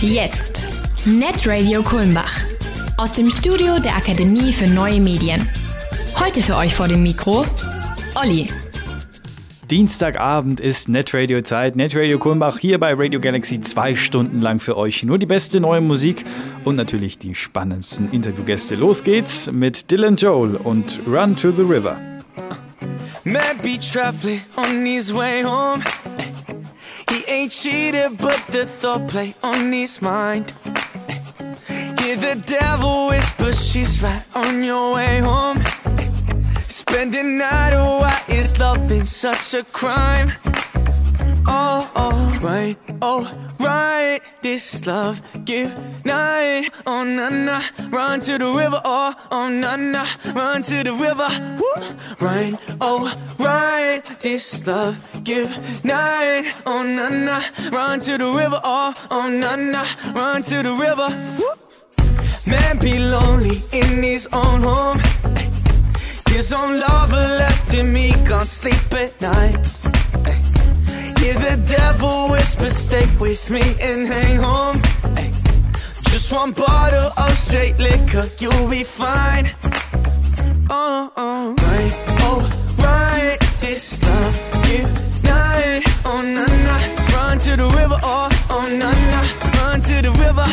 Jetzt. Netradio Kulmbach. Aus dem Studio der Akademie für Neue Medien. Heute für euch vor dem Mikro, Olli. Dienstagabend ist Netradio-Zeit. Netradio Kulmbach hier bei Radio Galaxy 2 Stunden lang für euch. Nur die beste neue Musik und natürlich die spannendsten Interviewgäste. Los geht's mit Dylan Joel und Run to the River. Man be traveling on his way home. He ain't cheated, but the thought play on his mind. Hear the devil whisper, she's right on your way home. Spend the night, oh, why is loving such a crime? Oh, right, this love give night. Oh, na, run to the river, oh, na, run to the river. Woo. Right, this love give night. Oh, na, run to the river, oh, na, run to the river. Woo. Man be lonely in his own home. His own lover left him, he can't sleep at night. Hear the devil whisper, stay with me and hang home. Just one bottle of straight liquor, you'll be fine. Right, this love give night. Oh, na, run to the river, oh, na, run to the river.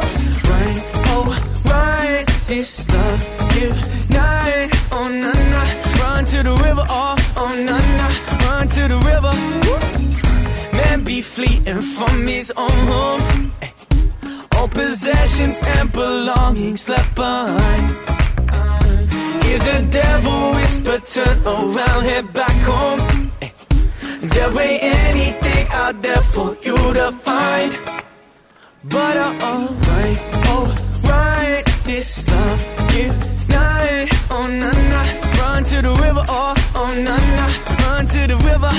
Right, this love give night. Oh, na, run to the river, oh, na, run to the river. Man be fleeting from his own home. All possessions and belongings left behind. Hear the devil whisper, turn around, head back home. There ain't anything out there for you to find. But right, this love give night. Oh, na, run to the river, oh, na, run to the river.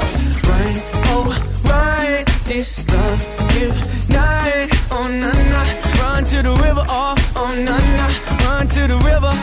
Right, this love give night. Oh, na, run to the river, oh, na, run to the river.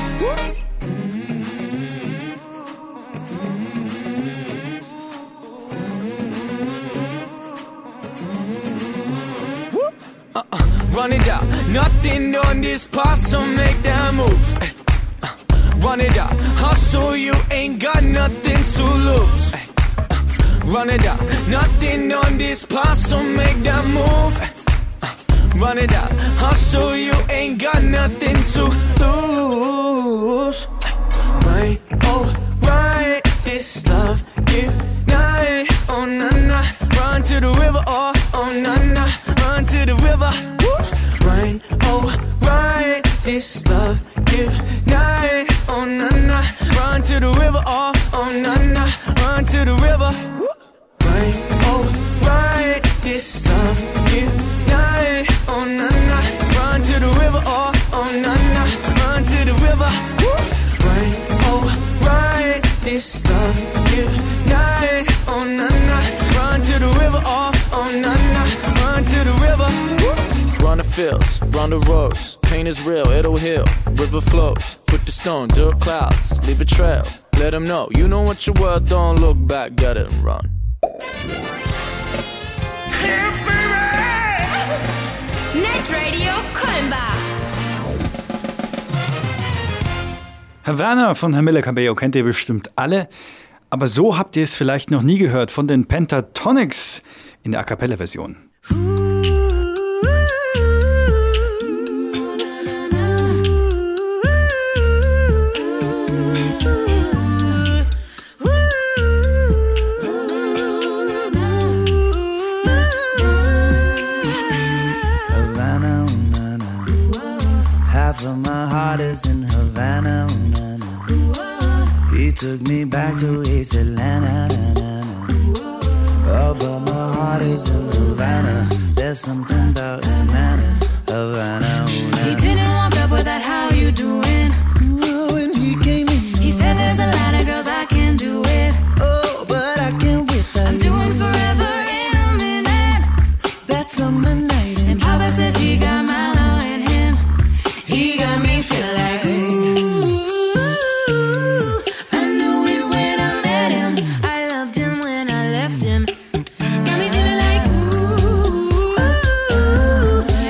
Run it out, nothing on this part, so make that move. Run it out, hustle, you ain't got nothing to lose. Run it out, nothing on this part, so make that move. Run it out, hustle, you ain't got nothing to lose. Right, this love give night. Oh, na, run to the river, oh, na, run to the river. Right, this love give night. Oh, na, run to the river, oh, na, run to the river. Right, this love give night. Oh, na, run to the river, oh, na, run to the river. Right, this love give night. Oh, na, run to the river, oh, na, run to the river. Run the fields, run the roads, pain is real, it'll heal. River flows, foot to stone, dirt clouds, leave a trail. Let them know, you know what you're worth, don't look back, get it and run. Netradio Kulmbach. Herr Werner von Camilla Cabello kennt ihr bestimmt alle, aber so habt ihr es vielleicht noch nie gehört von den Pentatonix in der A-Cappella-Version. Half of my heart is in Havana, na, na. He took me back to East Atlanta, na, na, na. Oh, but my heart is in Havana. There's something about his manners, Havana, na. He didn't walk up with that, how you doing? Oh, when he came in, He said there's a lot of girls I can do it. oh, but I can't wait for I'm you. doing forever in a minute. That summer night in And Papa says he got my love in him. He got me feeling like, ooh, I knew it when I met him. I loved him when I left him. Got me feeling like, ooh,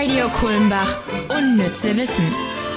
Radio Kulmbach. Unnütze Wissen.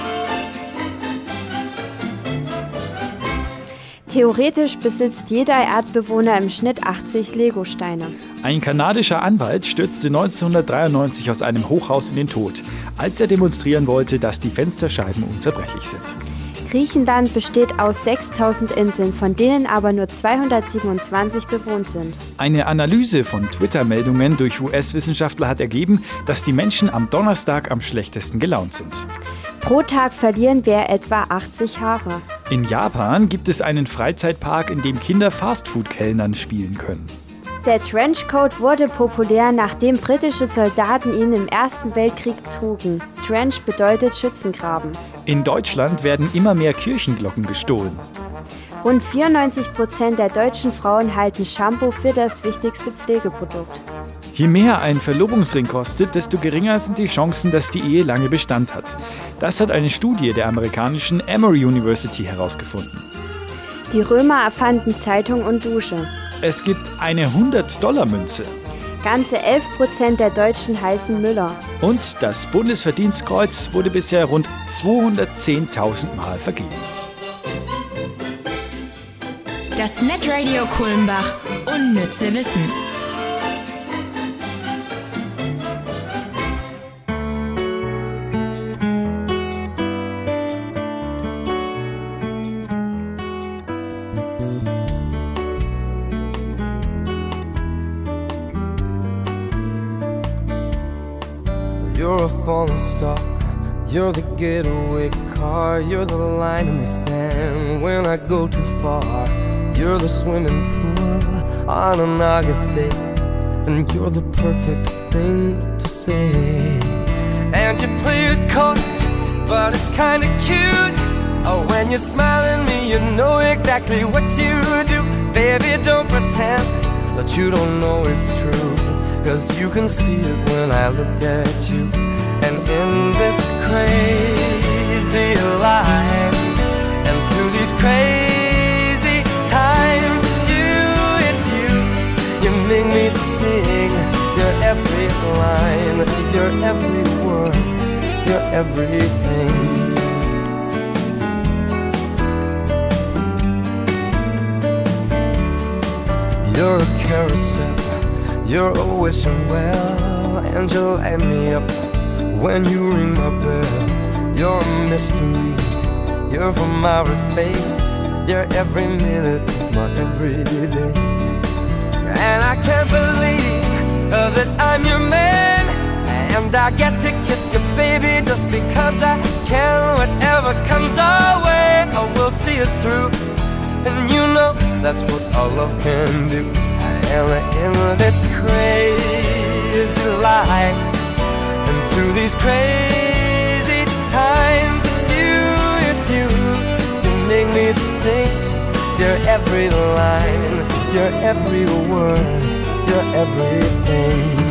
Theoretisch besitzt jeder Erdbewohner im Schnitt 80 Lego-Steine. Ein kanadischer Anwalt stürzte 1993 aus einem Hochhaus in den Tod, als er demonstrieren wollte, dass die Fensterscheiben unzerbrechlich sind. Griechenland besteht aus 6000 Inseln, von denen aber nur 227 bewohnt sind. Eine Analyse von Twitter-Meldungen durch US-Wissenschaftler hat ergeben, dass die Menschen am Donnerstag am schlechtesten gelaunt sind. Pro Tag verlieren wir etwa 80 Haare. In Japan gibt es einen Freizeitpark, in dem Kinder Fastfood-Kellnern spielen können. Der Trenchcoat wurde populär, nachdem britische Soldaten ihn im Ersten Weltkrieg trugen. Trench bedeutet Schützengraben. In Deutschland werden immer mehr Kirchenglocken gestohlen. Rund 94% der deutschen Frauen halten Shampoo für das wichtigste Pflegeprodukt. Je mehr ein Verlobungsring kostet, desto geringer sind die Chancen, dass die Ehe lange Bestand hat. Das hat eine Studie der amerikanischen Emory University herausgefunden. Die Römer erfanden Zeitung und Dusche. Es gibt eine 100-Dollar-Münze. Ganze 11% der Deutschen heißen Müller. Und das Bundesverdienstkreuz wurde bisher rund 210.000 Mal vergeben. Das Netradio Kulmbach. Unnütze Wissen. You're a falling star, you're the getaway car, you're the line in the sand when I go too far. You're the swimming pool on an August day, and you're the perfect thing to say. And you play it coy, but it's kinda cute. Oh, when you smile at me, you know exactly what you do. Baby, don't pretend that you don't know it's true, 'cause you can see it when I look at you. And in this crazy life, and through these crazy times, it's you, you make me sing your every line, your every word, your everything. You're a carousel, you're a wishing well, and you light me up when you ring my bell. You're a mystery, you're from outer space, you're every minute of my everyday. And I can't believe that I'm your man, and I get to kiss you, baby, just because I can. Whatever comes our way, I will see it through, and you know that's what our love can do. And in this crazy life, and through these crazy times, it's you, you make me sing your every line, your every word, your everything.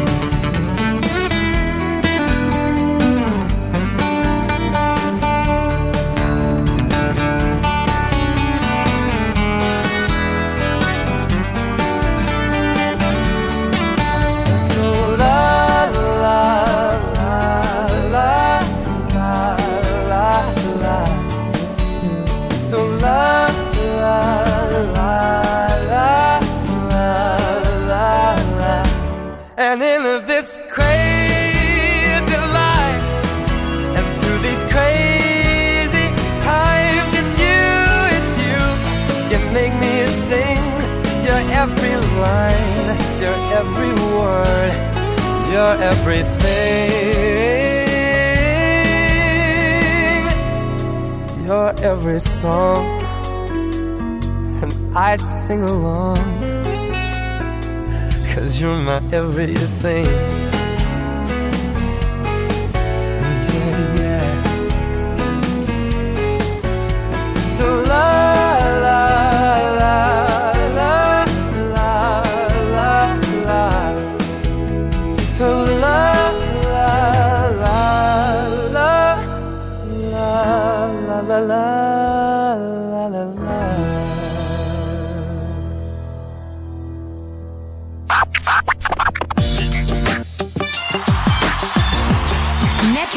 And in this crazy life, and through these crazy times, it's you, you make me sing your every line, your every word, your everything, your every song, and I sing along, 'cause you're my everything. Yeah, yeah. So la la la la la la la. So la la la la la la la la la la.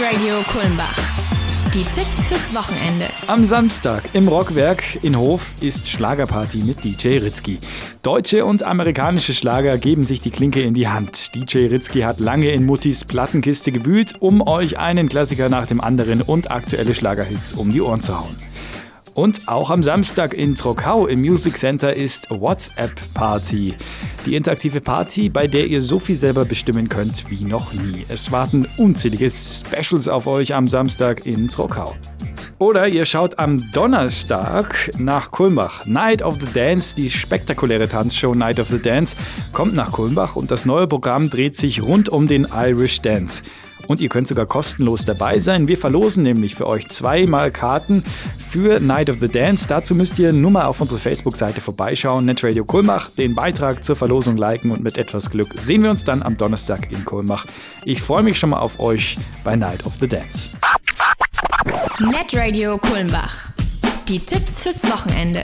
Netradio Kulmbach. Die Tipps fürs Wochenende. Am Samstag im Rockwerk in Hof ist Schlagerparty mit DJ Ritzky. Deutsche und amerikanische Schlager geben sich die Klinke in die Hand. DJ Ritzky hat lange in Muttis Plattenkiste gewühlt, um euch einen Klassiker nach dem anderen und aktuelle Schlagerhits um die Ohren zu hauen. Und auch am Samstag in Trockau im Music Center ist WhatsApp Party. Die interaktive Party, bei der ihr so viel selber bestimmen könnt wie noch nie. Es warten unzählige Specials auf euch am Samstag in Trockau. Oder ihr schaut am Donnerstag nach Kulmbach. Night of the Dance, die spektakuläre Tanzshow Night of the Dance, kommt nach Kulmbach und das neue Programm dreht sich rund um den Irish Dance. Und ihr könnt sogar kostenlos dabei sein. Wir verlosen nämlich für euch 2-mal Karten für Night of the Dance. Dazu müsst ihr nur mal auf unsere Facebook-Seite vorbeischauen, Netradio Kulmbach, den Beitrag zur Verlosung liken und mit etwas Glück sehen wir uns dann am Donnerstag in Kulmbach. Ich freue mich schon mal auf euch bei Night of the Dance. Netradio Kulmbach. Die Tipps fürs Wochenende.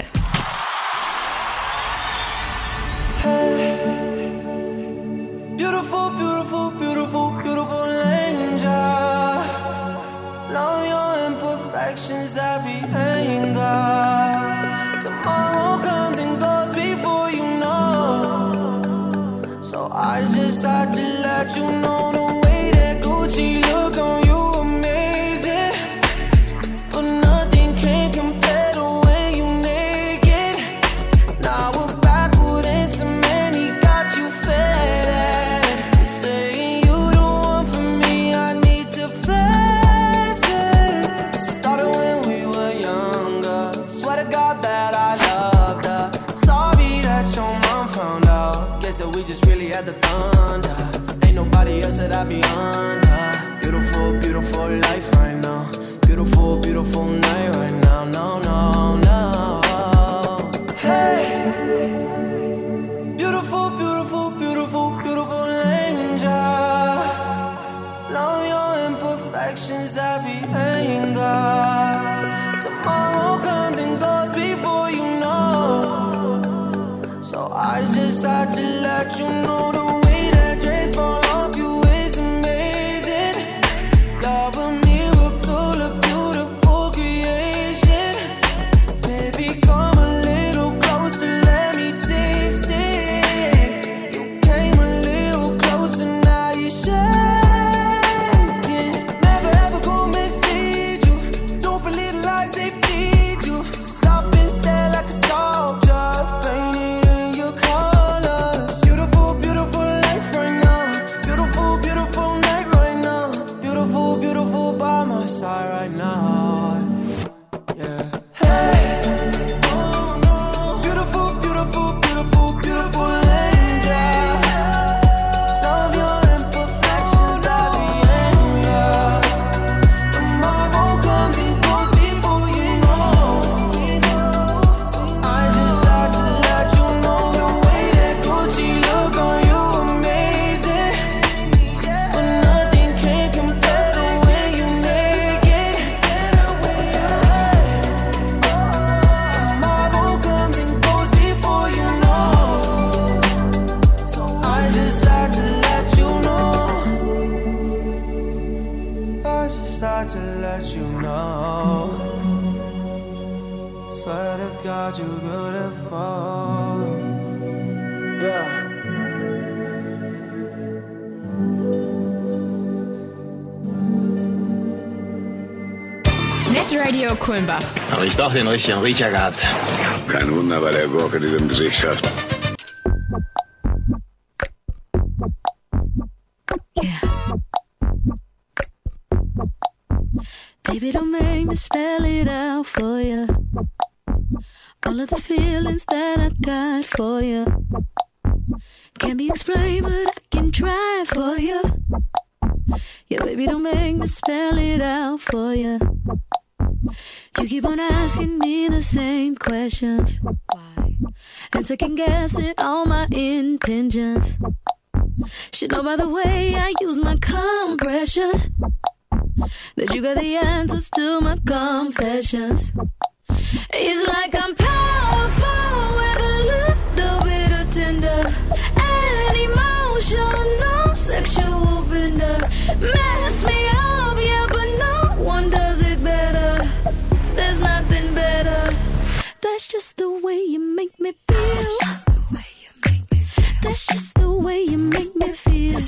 Beautiful, beautiful, beautiful, beautiful angel. Love your imperfections, every anger. Tomorrow comes and goes before you know. So I just had to let you know the way that Gucci look on you amazing. But nothing can compare the way you naked. Now we're backward into many, got you fed. So we just really had the thunder. Ain't nobody else that I be under. Beautiful, beautiful life right now. Beautiful, beautiful night right now. No, no, no. Hey, beautiful, beautiful, beautiful, beautiful angel. Love your imperfections, every anger. Tomorrow comes and goes before you know. So I just had to let you know the way that dress fall off you is amazing. Love a miracle, a beautiful creation. Baby, come a little closer, let me taste it. You came a little closer, now you're shaking. Never ever gonna mislead you. Don't believe the lies they feed you. Stop and stare like a sculpture, painted. Side right now, yeah. Hey, oh no, beautiful, beautiful, beautiful, beautiful angel. Love your imperfections, every anger. Tomorrow comes and goes before you know. So I just had to let you know the way that Gucci look on you amazing. But nothing can compare. To let you know, swear to God you're beautiful, yeah. Netradio Kulmbach. Habe ich doch den richtigen Riecher gehabt. Kein Wunder bei der Gurke, die du im Gesicht hast. Baby, don't make me spell it out for you. All of the feelings that I got for you can't be explained, but I can try for you. Yeah, baby, don't make me spell it out for you. You keep on asking me the same questions. Why? And second guessing all my intentions. Should know by the way I use my compression that you got the answers to my confessions. It's like I'm powerful with a little bit of tender and emotional sexual bender. Mess me up, yeah, That's just the way you make me feel.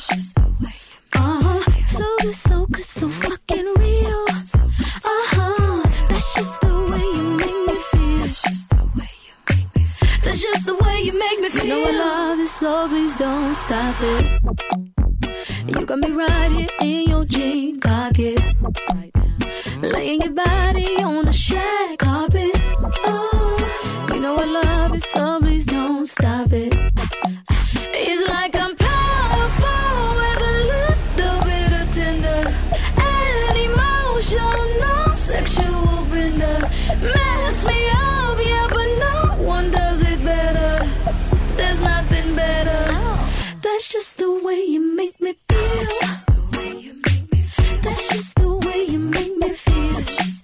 So good, so good, so fucking real. That's just the way you make me feel. That's just the way you make me feel. You know I love you, so please don't stop it. You got me right here in your jean pocket, right now, laying your body on the shag carpet. Oh, you know I love it, so please don't stop it. It's like I'm powerful with a little bit of tender and emotional, sexual bender. Mess me up, yeah, but no one does it better. There's nothing better. That's just the way you make me feel. That's just the way you make me feel.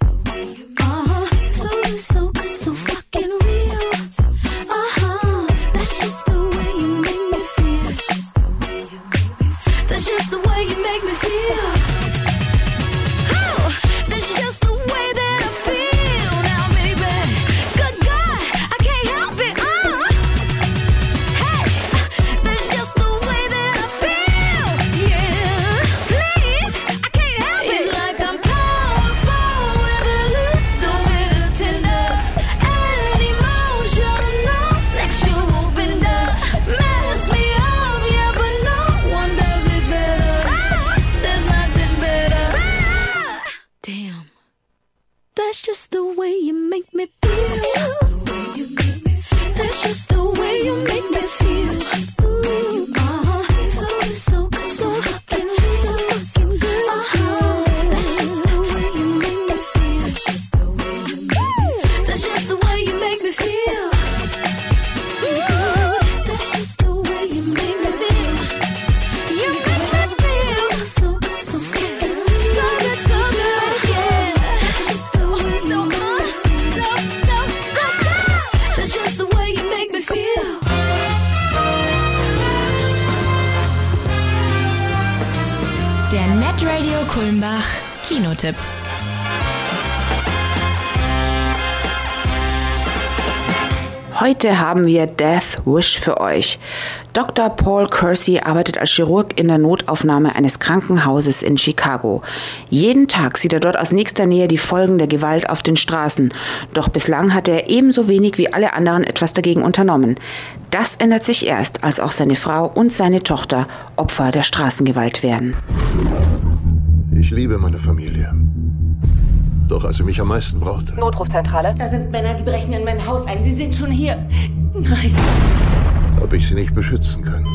So good, so good, so fucking real. That's just the way you make me feel. That's just the way you make me feel. Oh, that's just the way that I feel now, baby. Good God, I can't help it. Hey, that's just the way that I feel. Yeah, please, I can't help it. It's like I'm powerful with a little bit of tender and emotional, sexual bender. Mess me up, yeah, but no one does it better. There's nothing better. Damn, that's just the way you make me feel. That's just the way you make me feel. So good, so fucking good. That's just the way you make me feel. That's just the way you make me feel. That's just the way you make me feel. You make me feel so good, so fucking good, so good, yeah. So good. That's just the way you make me feel. Der Netradio Kulmbach Kinotipp. Heute haben wir Death Wish für euch. Dr. Paul Kersey arbeitet als Chirurg in der Notaufnahme eines Krankenhauses in Chicago. Jeden Tag sieht er dort aus nächster Nähe die Folgen der Gewalt auf den Straßen. Doch bislang hat er ebenso wenig wie alle anderen etwas dagegen unternommen. Das ändert sich erst, als auch seine Frau und seine Tochter Opfer der Straßengewalt werden. Ich liebe meine Familie. Doch als sie mich am meisten brauchte. Notrufzentrale. Da sind Männer, die brechen in mein Haus ein. Sie sind schon hier. Nein. Habe ich sie nicht beschützen können.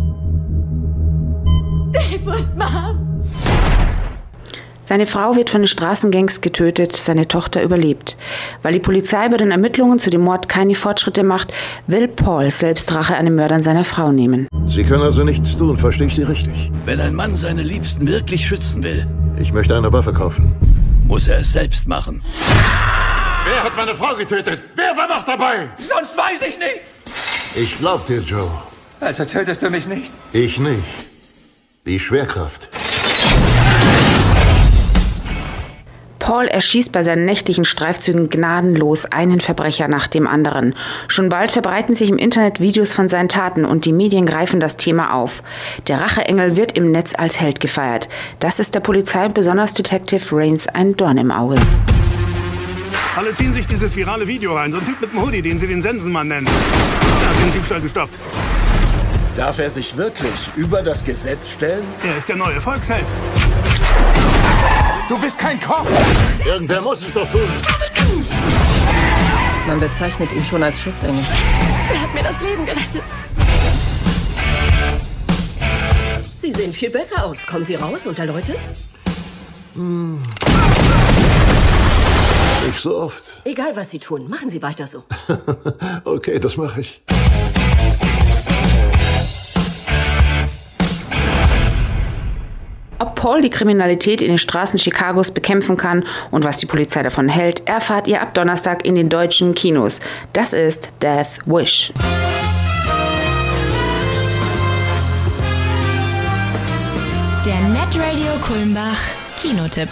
Mom. Seine Frau wird von den Straßengangs getötet, seine Tochter überlebt. Weil die Polizei bei den Ermittlungen zu dem Mord keine Fortschritte macht, will Paul selbst Rache an den Mördern seiner Frau nehmen. Sie können also nichts tun, verstehe ich Sie richtig? Wenn ein Mann seine Liebsten wirklich schützen will, ich möchte eine Waffe kaufen. Muss er es selbst machen. Wer hat meine Frau getötet? Wer war noch dabei? Sonst weiß ich nichts. Ich glaub dir, Joe. Also tötest du mich nicht? Ich nicht. Die Schwerkraft. Paul erschießt bei seinen nächtlichen Streifzügen gnadenlos einen Verbrecher nach dem anderen. Schon bald verbreiten sich im Internet Videos von seinen Taten und die Medien greifen das Thema auf. Der Racheengel wird im Netz als Held gefeiert. Das ist der Polizei und besonders Detective Rains ein Dorn im Auge. Alle ziehen sich dieses virale Video rein. So ein Typ mit einem Hoodie, den sie den Sensenmann nennen. Er hat den Diebstahl gestoppt. Darf er sich wirklich über das Gesetz stellen? Er ist der neue Volksheld. Du bist kein Koch! Irgendwer muss es doch tun. Man bezeichnet ihn schon als Schutzengel. Er hat mir das Leben gerettet. Sie sehen viel besser aus. Kommen Sie raus unter Leute? Nicht so oft. Egal, was Sie tun, machen Sie weiter so. Okay, das mache ich. Ob Paul die Kriminalität in den Straßen Chicagos bekämpfen kann und was die Polizei davon hält, erfahrt ihr ab Donnerstag in den deutschen Kinos. Das ist Death Wish. Der Netradio Kulmbach Kinotipp.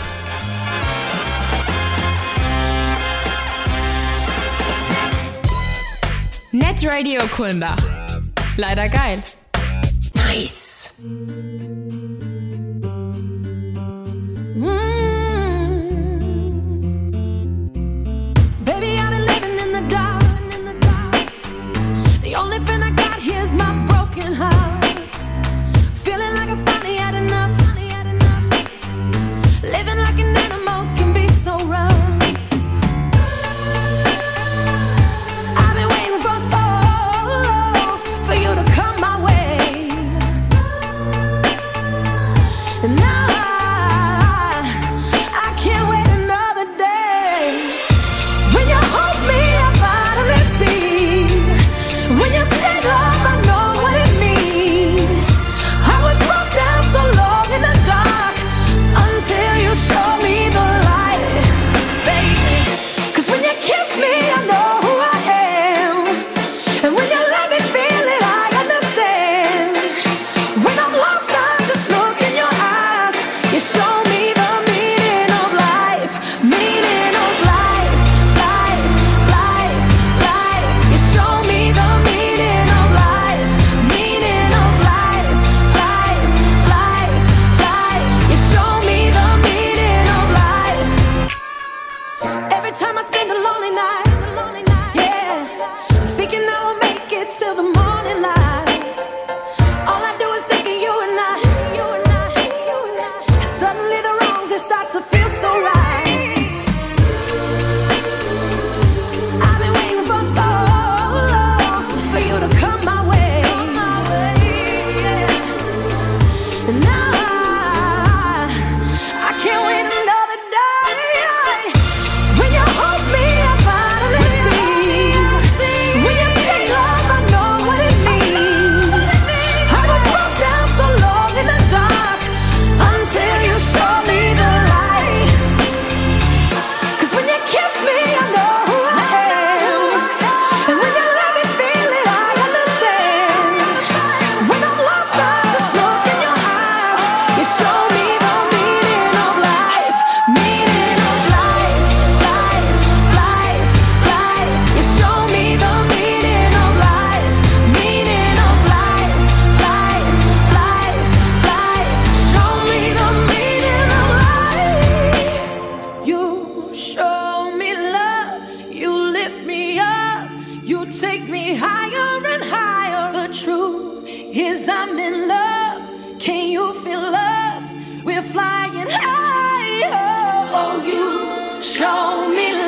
Netradio Kulmbach. Leider geil. Nice. Baby, I've been living in the dark. The only thing I got here is my broken heart. Feeling like I finally had enough. Living like an animal can be so rough. I've been waiting for so long for you to come my way. And now I can't wait another day. When you hold me, I finally see. When you say love, I know what it means. I was broke down so long in the dark until you show me the light, baby. 'Cause when you kiss me, I know who I am. And when you let me feel it, I understand. When I'm lost, I just look in your eyes. You show me the meaning of life. Meaning of life, life, life, life. You show me the meaning of life. Meaning of life, life, life, life. You show me the meaning of life. Every time I spend a lonely night, yeah, thinking I will make it till the morning light. All I do is think of you and I. Suddenly the wrongs, they start to feel so right. I've been waiting for so long for you to come my way. And now I can't wait another day. When you hold me, I finally see. When you say love, I know what it means. I was broke down so long in the dark until you show me the light. 'Cause when you kiss me, I know who I am. And when you let me feel it, I understand. When I'm lost, I just look in your eyes. You show me the meaning of life. Meaning of life, life, life, life. You show me the meaning of life. Meaning of life, life, life, life. Show me the meaning of life. You show me love. You lift me up. You take me higher and higher. The truth is I'm in love. Can you feel us? We're flying higher. Oh, you show me